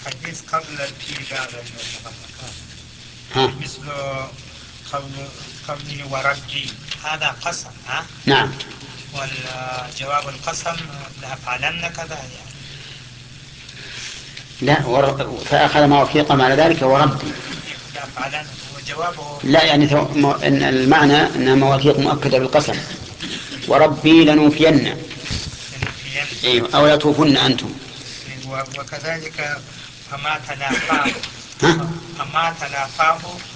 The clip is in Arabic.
حديث قبل في بعض ها. مثل قوله وربي، هذا قسم ها؟ نعم. والجواب القسم لأفعلن كذا يعني. لا فأخذ مواثيق على ذلك وربي. لأفعلن وجوابه. لا يعني إن المعنى أنها مواثيق مؤكدة بالقسم. وربي لنوفين. أيوة. أو يطوفن أنتم. وكذلك فما تنافاه. ها؟ فما تنافاه